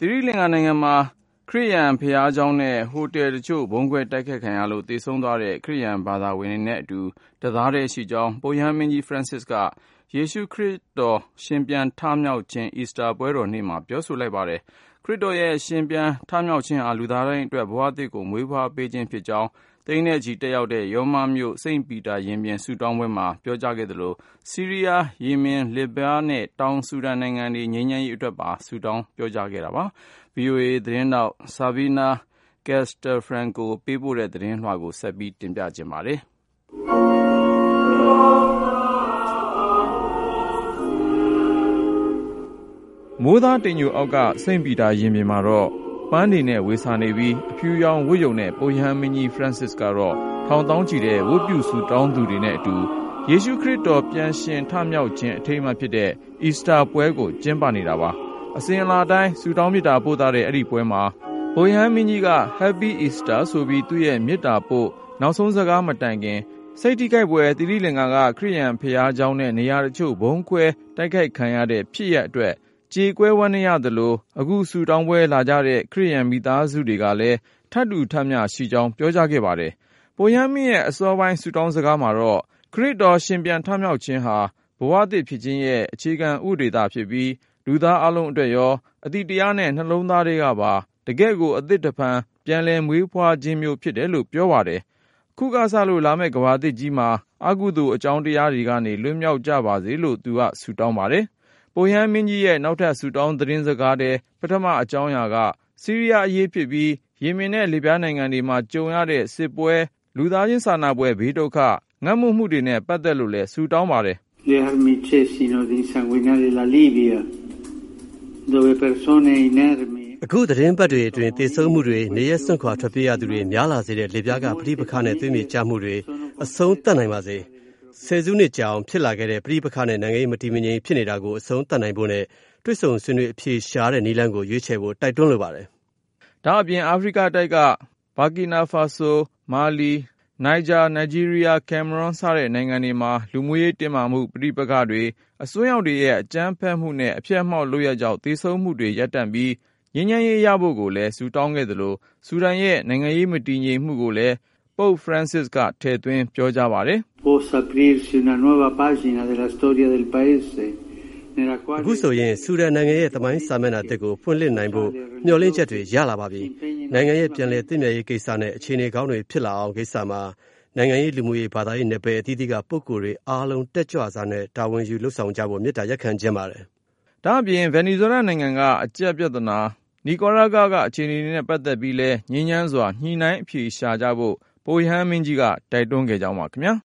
သီရိလင်္ကာနိုင်ငံမှာခရစ်ယာန်ဘုရားကျောင်းနဲ့ဟိုတယ်တချို့ဗုံးခွဲတိုက်ခိုက်ခံရလို့သေဆုံးသွားတဲ့ခရစ်ယာန်ဘာသာဝင်တွေနဲ့အတူတသားတည်းရှိကြောင်းပုပ်ရဟန်းမင်းကြီး Francis ကယေရှုခရစ်တော်ရှင်ပြန်ထမြောက်ခြင်း အီစတာပွဲတော်နေ့မှာပြောဆိုလိုက်ပါတယ်။ ခရစ်တော်ရဲ့ရှင်ပြန်ထမြောက်ခြင်းဟာလူသားတိုင်းအတွက်ဘဝသစ်ကိုမွေးဖွားပေးခြင်းဖြစ်ကြောင်းသိန်းနဲ့ချီတက်ရောက်တဲ့ရောမမြို့စိန့်ပီတာရင်ပြင်ဆုတောင်းပွဲမှာပြောကြားခဲ့သလိုဆီးရီးယား၊ယီမင်၊လစ်ဗျားနဲ့တောင်ဆူဒန်နိုင်ငံတွေငြိမ်းချမ်းရေးအတွက်ပါဆုတောင်းပြောကြားခဲ့တာပါ။ VOA သတင်းထောက် Savannah Castelfranco ပေးပို့တဲ့သတင်းလွှာကိုဆက်ပြီးတင်ပြပါမယ်။ မိုးသားတိမ်ညိုအောက်ကစိန့်ပီတာရင်ပြင်မှာတော့ပန်းတွေနဲ့ဝေစာနေပြီးအဖြူရောင်ဝတ်ရုံနဲ့ပုပ်ရဟန်းမင်းကြီး Francis ကတော့ထောင်သောင်းချီတဲ့ဝတ်ပြုဆုတောင်းသူတွေနဲ့အတူယေရှုခရစ်တော်ပြန်ရှင်ထမြောက်ခြင်းအထိမ်းအမှတ်ဖြစ်တဲ့အီစတာပွဲကိုကျင်းပနေတာပါ။အစဉ်အလာတိုင်းဆုတောင်းမေတ္တာပို့သတဲ့အဲ့ဒီပွဲမှာပုပ်ရဟန်းမင်းကြီးက Happy Easter ဆိုပြီးသူ့ရဲ့မေတ္တာပို့နောက်ဆုံးစကားမတိုင်ခင်စိတ်ထိခိုက်ဖွယ်သီရိလင်္ကာကခရစ်ယာန်ဘုရားကျောင်းနဲ့နေရာတချို့ဗုံးခွဲတိုက်ခိုက်ခံရတဲ့ဖြစ်ရပ်အတွက်ကြေကွဲဝမ်းနည်းရသလိုအခုဆုတောင်းပွဲလာကြတဲ့ခရစ်ယာန်မိသားစုတွေကလည်းထပ်တူထပ်မျှရှိကြောင်းပြောကြားခဲ့ပါတယ်။ပုပ်ရဟန်းမင်းရဲ့အစောပိုင်းဆုတောင်းစကားမှာတော့ခရစ်တော်ရှင်ပြန်ထမြောက်ခြင်းဟာဘဝသစ်ဖြစ်ခြင်းရဲ့အခြေခံဥဒေသဖြစ်ပြီးလူသားအလုံးအတွက်ရောအသိတရားနဲ့နှလုံးသားတွေကပါတကယ့်ကိုအသစ်တဖန်ပြန်လည်မွေးဖွားခြင်းမျိုးဖြစ်တယ်လို့ပြောပါတယ်။ခုကစလို့လာမယ့်ကမ္ဘာသစ်ကြီးမှာအကုသိုလ်အကြောင်းတရားတွေကနေလွတ်မြောက်ကြပါစေလို့သူကဆုတောင်းပါတယ်။ပုပ်ရဟန်းမင်းကြီးရဲ့နောက်ထပ်ဆုတောင်းသတင်းစကားတဲ့ပထမအကြောင်းအရာကဆီးရီးယားအရေးဖြစ်ပြီးယီမင်နဲ့လစ်ဗျားနိုင်ငံတွေမှာကြုံရတဲ့စစ်ပွဲလူသားချင်းစာနာပွဲဘေးဒုက္ခငတ်မွတ်မှုတွေနဲ့ပတ်သက်လို့လည်းဆုတောင်းပါတယ်။ Le armi cessino di insanguinare la Libia dove persone inermi အခုသတင်းပတ်တွေအတွင်းသေဆုံးမှုတွေနေရစွန့်ခွာထွက်ပြေးရသူတွေများလာစေတဲ့လစ်ဗျားကပဋိပက္ခနဲ့သွေးမြေကျမှုတွေအဆုံးသတ်နိုင်ပါစေ။ဆယ်စုနှစ်ကြာအောင်ဖြစ်လာခဲ့တဲ့ပဋိပက္ခနဲ့နိုင်ငံရေးမတည်မငြိမ်ဖြစ်နေတာကိုအဆုံးသတ်နိုင်ဖို့နဲ့တွေ့ဆုံဆွေးနွေးအဖြေရှာတဲ့နည်းလမ်းကိုရွေးချယ်ဖို့တိုက်တွန်းလိုပါတယ်။ဒါအပြင်အာဖရိကတိုက်ကဘာကီနာဖာဆို၊မာလီ၊နိုင်ဂျာ၊နိုင်ဂျီးရီးယား၊ကင်မရွန်စတဲ့နိုင်ငံတွေမှာလူမှုရေးတင်းမာမှုပဋိပက္ခတွေအစွန်းရောက်တွေရဲ့အကြမ်းဖက်မှုနဲ့အဖျက်အမှောင့်လုပ်ရပ်ကြောင့်သေဆုံးမှုတွေရပ်တန့်ပြီးငြိမ်းချမ်းရေးရဖို့ကိုလည်းဆုတောင်းခဲ့သလိုဆူဒန်ရဲ့နိုင်ငံရေးမတည်ငြိမ်မှုကိုလည်းပုပ် Francis ကထည့်သွင်းပြောကြားပါတယ်။ Possa aprirsi una nuova pagina della storia del paese အခုဆိုရင်ဆူဒန်နိုင်ငံရဲ့သမိုင်းစာမျက်နှာသစ်ကိုဖွင့်လှစ်နိုင်ဖို့မျှော်လင့်ချက်တွေရလာပါပြီ။နိုင်ငံရဲ့ပြန်လည်သင့်မြတ်ရေးကိစ္စနဲ့အခြေအနေကောင်းတွေဖြစ်လာအောင်ကိစ္စမှာနိုင်ငံရေးလူမှုရေးဘာသာရေးနယ်ပယ်အသီးသီးကပုဂ္ဂိုလ်တွေအားလုံးတက်ကြွစွာနဲ့တာဝန်ယူလှုပ်ဆောင်ကြဖို့မေတ္တာရပ်ခံခြင်းပါတယ်။ဒါအပြင်ဗင်နီဇွဲလားနိုင်ငံကအကျပ်ပြဿနာနီကာရာဂါကအခြေအနေတွေနဲ့ပတ်သက်ပြီးလဲငြိမ်းချမ်းစွာညှိနှိုင်းအဖြေရှာကြဖို့ပုပ်ရဟန်းမင်းကြီးကတိုက်တွန်းခဲ့ကြောင်းပါခင်ဗျာ။